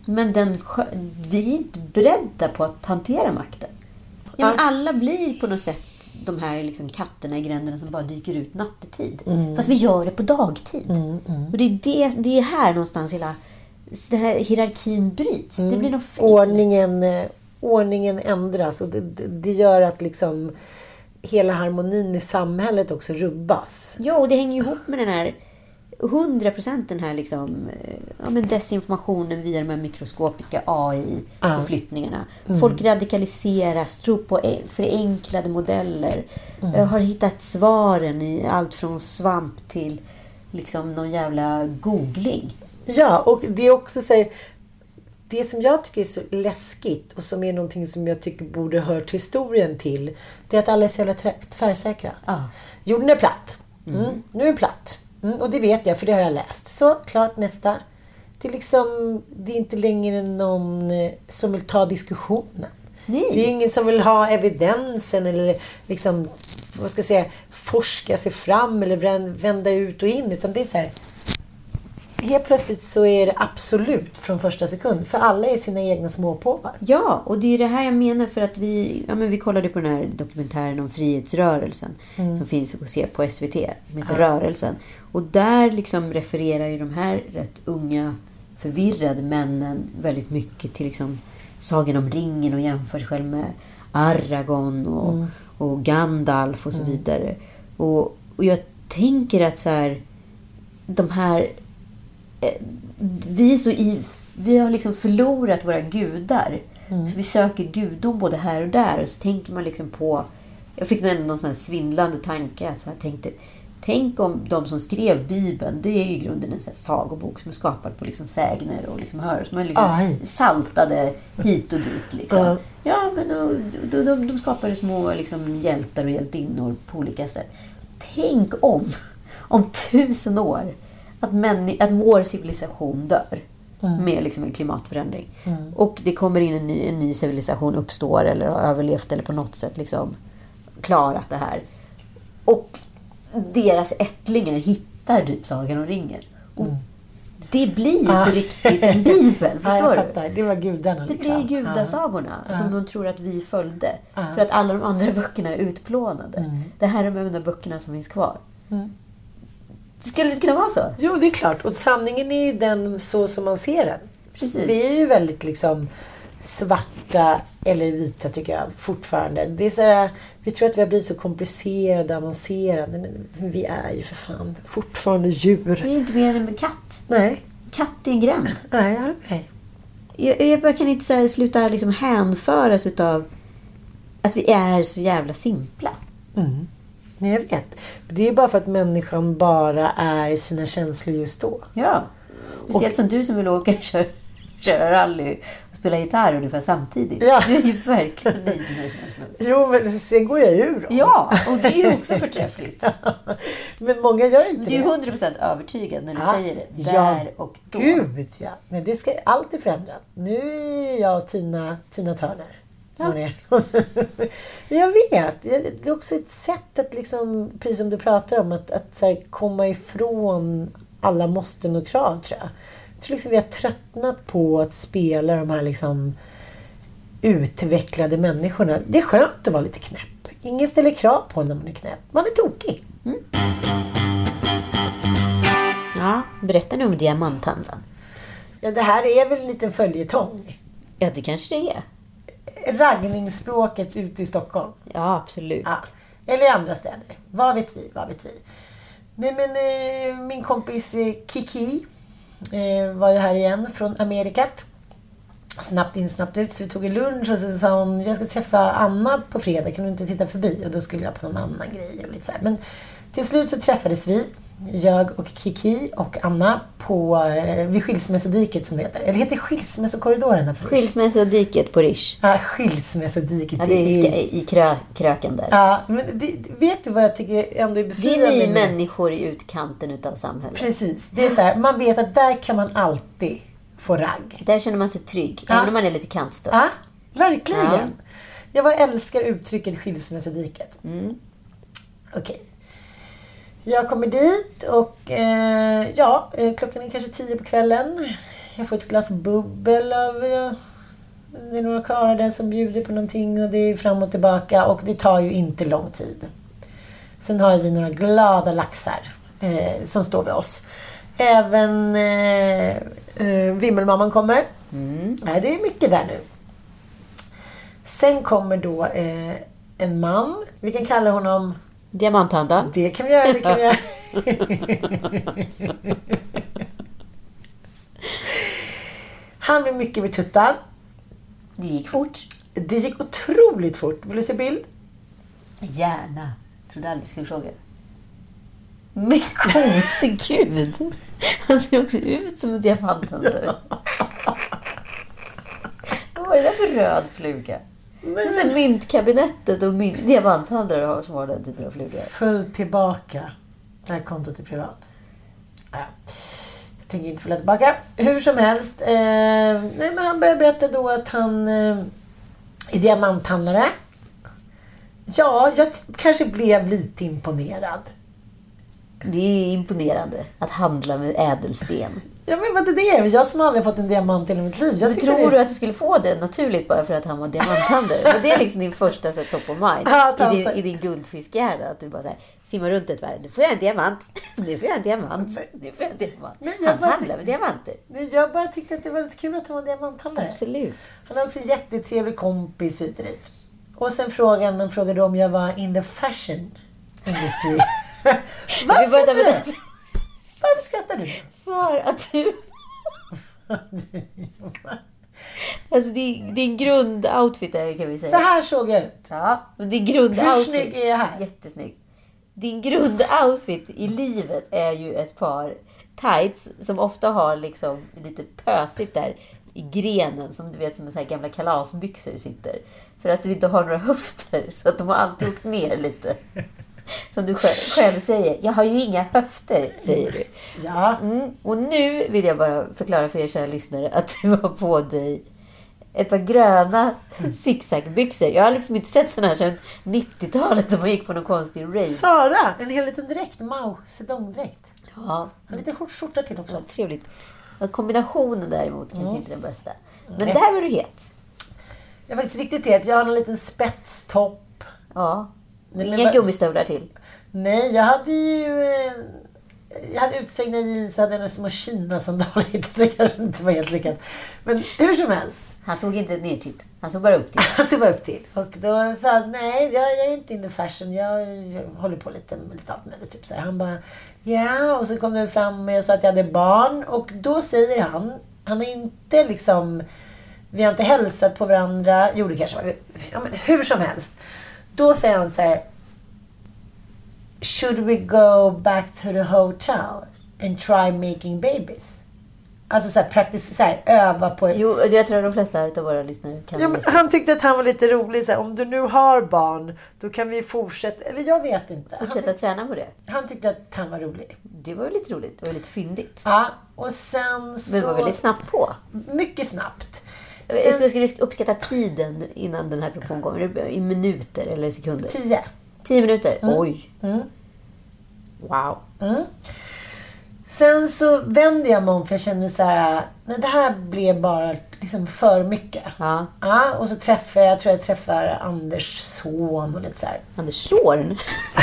Men vi är inte beredda på att hantera makten. Ja, men alla blir på något sätt de här liksom katterna i gränderna som bara dyker ut nattetid. Fast vi gör det på dagtid. Och det är här någonstans hela det här hierarkin bryts. Det blir något fel. Ordningen ändras. Och det gör att liksom hela harmonin i samhället också rubbas. Ja, och det hänger ihop med den här 100% den här liksom, desinformationen via de här mikroskopiska AI-förflyttningarna. Folk radikaliseras, tror på förenklade modeller. Har hittat svaren i allt från svamp till liksom någon jävla googling. Ja, och det är också så här, det som jag tycker är så läskigt och som är någonting som jag tycker borde höra till historien till, det är att alla är så jävla tvärsäkra. Jorden är platt. Nu är den platt. Och det vet jag, för det har jag läst. Så, klart, nästa. Det är inte längre någon som vill ta diskussionen. Nej. Det är ingen som vill ha evidensen eller liksom, vad ska jag säga, forska sig fram eller vända ut och in. Utan det är så här, helt plötsligt så är det absolut från första sekund. För alla är sina egna småpåvar. Ja, och det är det här jag menar, för att vi kollade på den här dokumentären om frihetsrörelsen som finns att se på SVT, som heter Rörelsen. Och där liksom refererar ju de här rätt unga förvirrade männen väldigt mycket till liksom Sagan om ringen och jämför sig själv med Aragorn och Gandalf och så vidare. Och jag tänker att så här, de här vi har liksom förlorat våra gudar. Så vi söker gudom både här och där. Och så tänker man liksom på, jag fick någon sån här svindlande tanke att så här, tänk om de som skrev Bibeln, det är i grunden en sån här sagobok som är skapad på liksom sägner och liksom hör, som är liksom saltade hit och dit liksom. Ja, men de skapade små liksom hjältar och hjältinnor på olika sätt. Tänk om 1000 år att vår civilisation dör med liksom en klimatförändring. Och det kommer in en ny civilisation uppstår eller har överlevt eller på något sätt liksom klarat det här. Och deras ättlingar hittar typ Sagan om ringen. Och det blir på riktigt en bibel, förstår du? Det var gudarna. Det blir gudasagorna som de tror att vi följde. För att alla de andra böckerna är utplånade. Det här är de enda böckerna som finns kvar. Skulle det kunna vara så? Jo, det är klart. Och sanningen är ju den så som man ser den. Precis. Vi är ju väldigt liksom svarta eller vita, tycker jag, fortfarande. Det är så här, vi tror att vi har blivit så komplicerade och avancerade, men vi är ju för fan fortfarande djur. Vi är inte mer än en katt. Nej. Katt i en gränd. Nej, jag håller med. Jag kan inte så här, sluta liksom hänföras utav att vi är så jävla simpla. Nej, jag vet. Det är bara för att människan bara är sina känslor just då. Ja. Speciellt som du som vill åka och köra rally och spela gitarr ungefär samtidigt. Ja. Du är ju verkligen i den här känslan. Jo, men sen går jag ur. Ja, och det är ju också förträffligt. Men många gör inte det. Du är 100% övertygad när du säger det. Där och då. Gud, ja. Nej, det ska alltid förändras. Nu är jag och Tina Turner. Ja. Jag vet. Det är också ett sätt att liksom, precis som du pratar om, att så här, komma ifrån alla måsten och krav, tror jag. Jag tror liksom vi har tröttnat på att spela de här liksom utvecklade människorna. Det är skönt att vara lite knäpp. Ingen ställer krav på när man är knäpp. Man är tokig. Ja, berätta nu om diamanthandeln. Ja, det här är väl en liten följetong. Ja, det kanske det är. Raggningsspråket ute i Stockholm. Ja, absolut. Ja. Eller i andra städer. Vad vet vi? Nej, men min kompis Kiki var ju här igen från Amerikat. Snabbt in, snabbt ut. Så vi tog en lunch och så sa hon, jag ska träffa Anna på fredag. Kan du inte titta förbi? Och då skulle jag på någon annan grej. Och lite så här. Men till slut så träffades vi. Jag och Kiki och Anna vid Skilsmässodiket, som det heter. Eller heter Skilsmässokorridoren? Skilsmässodiket på Rish. Ja, Skilsmässodiket. Ja, det är i kröken där. Ja, men vet du vad jag tycker ändå är befriande? Det är ni människor i utkanten utav samhället. Precis. Det är så här, man vet att där kan man alltid få ragg. Där känner man sig trygg, även om man är lite kantstött. Ja, verkligen. Ja. Jag älskar uttrycket Skilsmässodiket. Okej. Jag kommer dit och klockan är kanske 10 på kvällen. Jag får ett glas bubbel av... Det är några karlar där som bjuder på någonting och det är fram och tillbaka och det tar ju inte lång tid. Sen har vi några glada laxar som står vid oss. Även Vimmelmamman kommer. Nej, det är mycket där nu. Sen kommer då en man. Vi kan kalla honom... Diamanthanden. Det kan vi göra, Han blir mycket betuttad. Det gick fort. Det gick otroligt fort. Vill du se bild? Gärna. Jag trodde aldrig vi skulle fråga. Men gode gud. Han ser också ut som en diamanthande. Vad var det där för röd fluga? Men myntkabinettet och diamanthandlare som har den typen av fluga. Följ tillbaka. Det här kontot är privat. Ja. Jag tänker inte följa tillbaka. Hur som helst. Men han börjar berätta då att han är diamanthandlare. Ja, jag kanske blev lite imponerad. Det är imponerande att handla med ädelsten. Ja, men vad är det? Jag som aldrig fått en diamant i mitt liv. Men tror du att du skulle få det naturligt bara för att han var diamanthandlare? Det är liksom din första top of mind i din guldfiskhjärna. Att du bara här, simmar runt ett varv. Du får en diamant. Du får en diamant. Du får en diamant. Han handlar med diamanter. Jag bara tyckte att det var lite kul att han var diamanthandlare. Absolut. Han är också en jättetrevlig kompis ut i dit. Och sen frågade om jag var in the fashion industry. Varför skrattar du? För att du... Alltså din grundoutfit är, kan vi säga. Så här såg jag ut. Ja, men din grundoutfit... Hur snygg är jag här? Jättesnygg. Din grundoutfit i livet är ju ett par tights som ofta har liksom lite pösigt där i grenen, som du vet, som så här gamla kalasbyxor sitter. För att du inte har några höfter, så att de har alltid åkt ner lite. Som du själv säger, jag har ju inga höfter, säger du. Ja. Och nu vill jag bara förklara för er kära lyssnare att du har på dig ett par gröna zigzagbyxor. Jag har liksom inte sett sådana här sedan 90-talet då man gick på någon konstig rave. Sara, en hel liten dräkt, sedongdräkt. Ja. En liten skjorta till också. Ja, trevligt. Kombinationen däremot kanske inte den bästa. Men där var du het. Jag är faktiskt riktigt het. Jag har en liten spetstopp. Ja. Inga gummistövlar till. Nej, jag hade utsvängda jeans, hade en små Kina-sandaler. Det kanske inte var helt lyckat. Men hur som helst. Han såg inte ner till. Han såg bara upp till. Han såg bara upp till. Och då sa han, nej, jag är inte in the fashion. Jag håller på lite allt möjligt. Typ så här. Han bara, ja. Och så kom det fram och jag sa att jag hade barn. Och då säger han är inte liksom, vi har inte hälsat på varandra. Jo, det kanske var. Ja, men hur som helst. Då säger han så här: should we go back to the hotel and try making babies? Alltså så här praktiskt, så här, öva på... Jo, jag tror de flesta av våra lyssnare kan. Ja, han tyckte att han var lite rolig. Så här, om du nu har barn, då kan vi fortsätta... Eller jag vet inte. Fortsätta träna på det. Han tyckte att han var rolig. Det var lite roligt. Det var lite fyndigt. Ja, och sen så... Men det var väldigt snabbt på. Mycket snabbt. Jag skulle uppskatta tiden innan den här propån kommer. I minuter eller sekunder. 10 minuter? Oj. Wow. Sen så vände jag mig om, för jag kände så här, nej, det här blev bara liksom för mycket. Ja. Ja, och så tror jag träffar Anders son och lite så här. Anders son?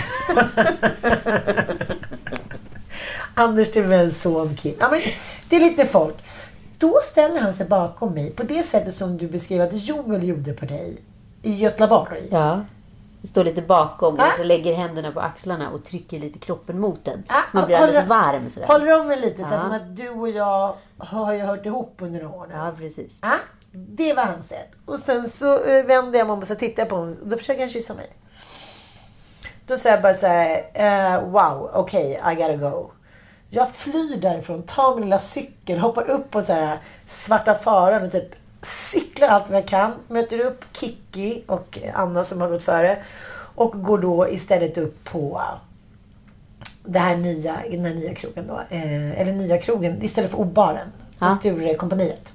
Anders till min son Kim. Ja, men det är lite folk. Då ställer han sig bakom mig på det sättet som du beskrev att Joel gjorde på dig i Göteborg. Ja. Det står lite bakom och så lägger händerna på axlarna och trycker lite kroppen mot den. Så man blir alldeles varm. Sådär. Håller om mig lite, så som att du och jag har ju hört ihop under några år. Ja, precis. Ja, det var hans sätt. Och sen så vände jag mig om och så tittade jag på honom. Då försöker han kyssa mig. Då säger jag bara så här, wow, okej, I gotta go. Jag flyr därifrån, tar min lilla cykel, hoppar upp på så här svarta faran och typ cyklar allt vad jag kan, möter upp Kiki och Anna som har gått före och går då istället upp på den här nya krogen då, eller nya krogen istället för Obaren på Sturekompaniet.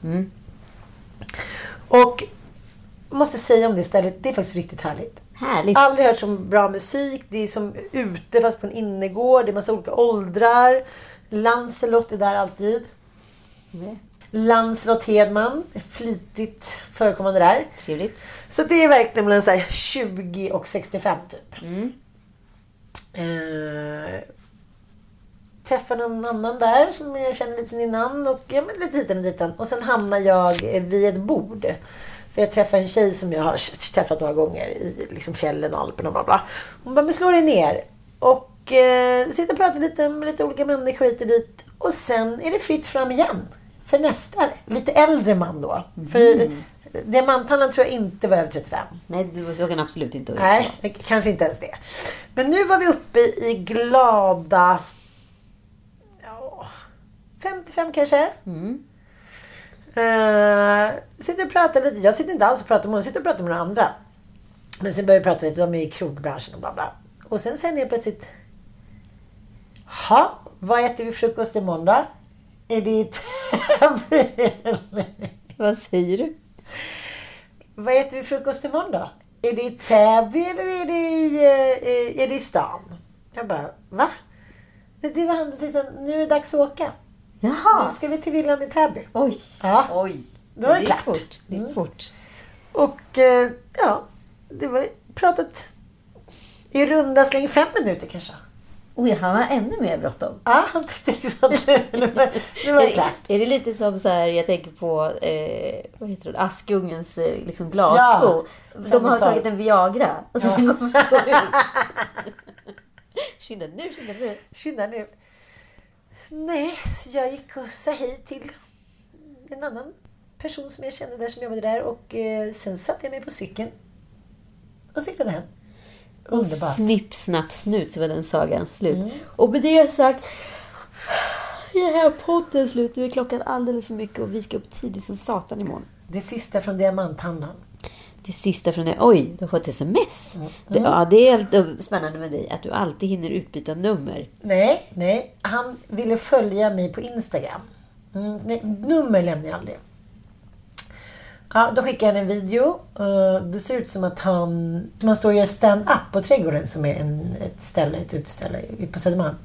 Och måste säga om det istället, det är faktiskt riktigt härligt. Härligt. Aldrig hört så bra musik, det är som ute fast på en innergård, det är massa olika åldrar. Lancelot är där alltid. Lancelot Hedman, flitigt förekommande där. Trevligt. Så det är verkligen mellan så här 20 och 65 typ. Träffar någon annan där som jag känner lite innan och ja, men lite ditan. Och sen hamnar jag vid ett bord. För jag träffar en tjej som jag har träffat några gånger i liksom fjällen och Alperna och bla bla. Hon bara, men slår dig ner. Och sitter och pratar lite med lite olika människor hit och dit. Och sen är det fritt fram igen. För nästa, lite äldre man då. För diamanthandlaren tror jag inte var över 35. Nej, jag kan absolut inte. Nej, kanske inte ens det. Men nu var vi uppe i glada 55 kanske. Sitter och pratar lite. Jag sitter inte alls och pratar med hon. Jag sitter och pratar med några andra. Men sen börjar vi prata lite. De är i krogbranschen och bla bla. Och sen säger ni plötsligt, vad äter vi frukost imorgon då? Är det Vad säger du? Vad äter vi frukost imorgon då? Är det i Täby eller är det i stan? Jag bara, va? Det var han nu är det dags att åka. Jaha. Nu ska vi till villan i Täby. Oj. Ja. Oj. Då var det klart. Fort. Det är fort. Och det var pratat i runda släng 5 minuter kanske. Oj, han har ännu mer bråttom. Ja, han tyckte liksom att nu var det klart. Är det lite som så här, jag tänker på vad heter det? Askungens liksom glassko. Ja, de har tagit en Viagra och så sen går ut. Skynda nu. Nej, så jag gick och sa hej till en annan person som jag kände där som jobbade där och sen satte jag mig på cykeln och cyklade hem. Underbart. Och snipp, snapp, snut så var den sagan slut. Och med det sagt, jag är podden slut. Nu är klockan alldeles för mycket och vi ska upp tidigt som satan imorgon. Det sista från diamanthandlaren. Det sista från dig. Oj, du har fått sms. Det är spännande med dig att du alltid hinner utbyta nummer. Nej. Han ville följa mig på Instagram. Nummer lämnar jag aldrig. Ja, då skickar han en video. Det ser ut som att han står och gör stand-up på Trädgården som är ett uteställe på Södermalm.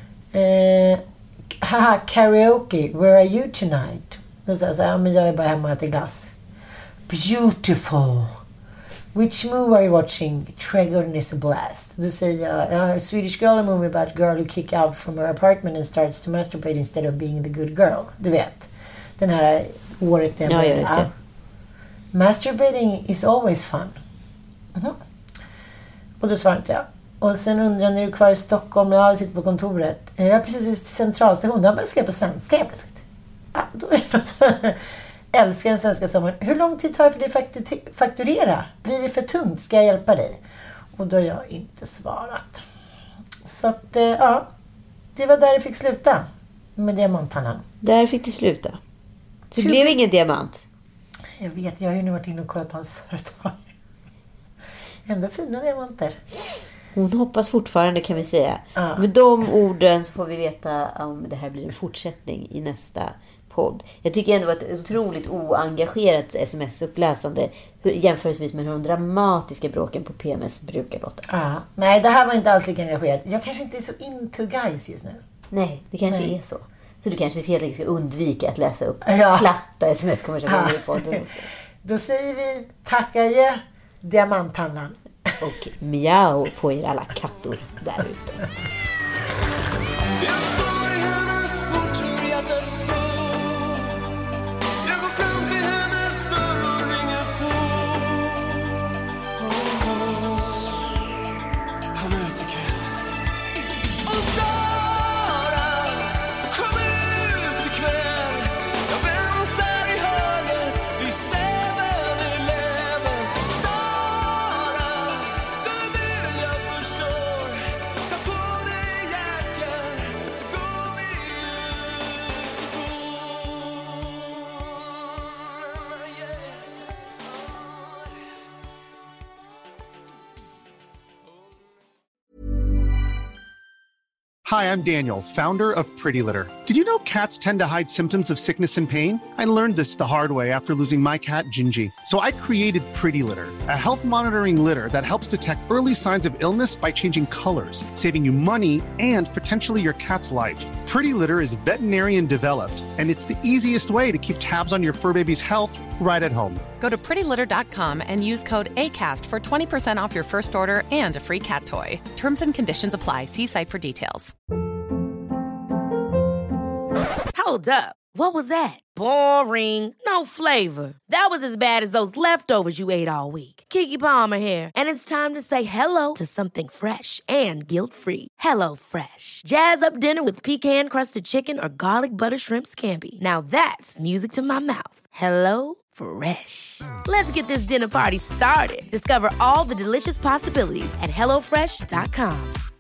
Karaoke, where are you tonight? Då säger jag men jag är bara hemma och äter glass. Beautiful. Which movie are you watching? Trädgården is a blast. Då säger jag, Swedish girl, a movie about a girl who kick out from her apartment and starts to masturbate instead of being the good girl. Du vet. Den här året där jag just det. Masturbating is always fun. Och då svarade jag. Och sen undrar jag när du är kvar i Stockholm. Jag sitter på kontoret. Jag är precis vid centralstationen. Jag börjar skriva på svenska. Då är det något. Älskar den svenska sommaren. Hur lång tid tar det för dig att fakturera? Blir det för tungt? Ska jag hjälpa dig? Och då har jag inte svarat. Så att, det var där det fick sluta. Med diamanthandlaren. Där fick det sluta. Det blev ingen diamant. Jag vet, jag har ju nu varit inne och kollat på hans företag. Ändå fina diamanter. Hon hoppas fortfarande, kan vi säga. Med de orden så får vi veta om det här blir en fortsättning i nästa podd. Jag tycker ändå att det var ett otroligt oengagerat sms-uppläsande jämförelsevis med de dramatiska bråken på PMS brukar låta. Nej, det här var inte alls lika engagerat. Jag kanske inte är så into guys just nu. Nej, det kanske är så. Så du kanske helt enkelt ska undvika att läsa upp platta sms-konversationer i podden. Då säger vi tack adjö, diamanthandlaren. Och miau på er alla kattor där ute. Jag står i hennes port, hur hjärtat slår. Jag går fram till hennes dörr och ringer på. Han är ute ikväll. Och Sara, kom ut ikväll. Jag väntar i hörnet i 7-Eleven. Sara, du vill jag förstår. Ta på dig jackan, så går vi ut och Hi, I'm Daniel, founder of Pretty Litter. Did you know cats tend to hide symptoms of sickness and pain? I learned this the hard way after losing my cat, Gingy. So I created Pretty Litter, a health monitoring litter that helps detect early signs of illness by changing colors, saving you money and potentially your cat's life. Pretty Litter is veterinarian developed, and it's the easiest way to keep tabs on your fur baby's health right at home. Go to prettylitter.com and use code ACAST for 20% off your first order and a free cat toy. Terms and conditions apply. See site for details. Hold up. What was that? Boring. No flavor. That was as bad as those leftovers you ate all week. Keke Palmer here, and it's time to say hello to something fresh and guilt-free. Hello Fresh. Jazz up dinner with pecan-crusted chicken or garlic butter shrimp scampi. Now that's music to my mouth. Hello Fresh. Let's get this dinner party started. Discover all the delicious possibilities at HelloFresh.com.